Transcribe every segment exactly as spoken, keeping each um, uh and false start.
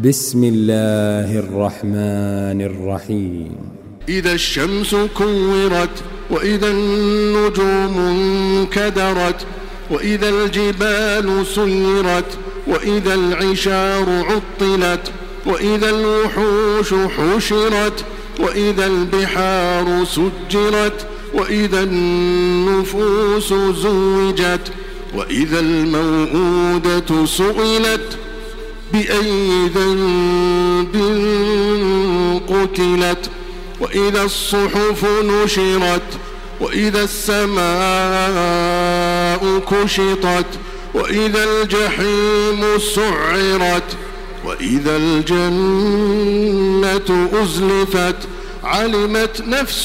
بسم الله الرحمن الرحيم. إذا الشمس كورت وإذا النجوم انكدرت وإذا الجبال سيرت وإذا العشار عطلت وإذا الوحوش حشرت وإذا البحار سجرت وإذا النفوس زوجت وإذا الموءودة سئلت بأي ذنب قتلت وإذا الصحف نشرت وإذا السماء كشطت وإذا الجحيم سعرت وإذا الجنة أزلفت علمت نفس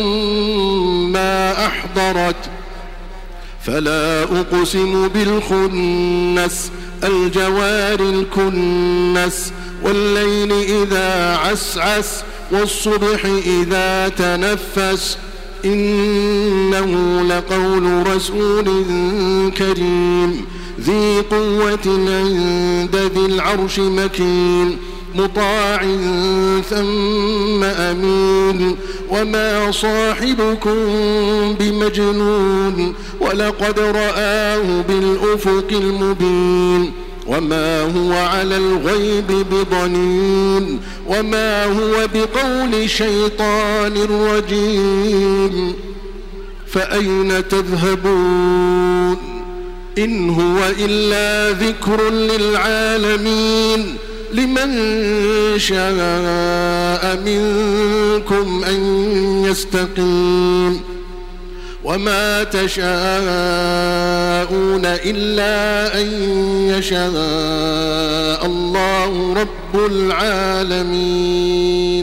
ما أحضرت. فلا أقسم بالخنس الجوار الكنس والليل إذا عسعس والصبح إذا تنفس إنه لقول رسول كريم ذي قوة عند ذي العرش مكين مطاع ثم أمين وما صاحبكم بمجنون ولقد رآه بالأفق المبين وما هو على الغيب بضنين وما هو بقول شيطان رجيم. فأين تذهبون إن هو إلا ذكر للعالمين لمن شاء منكم أن يستقيم وما تشاءون إلا أن يشاء الله رب العالمين.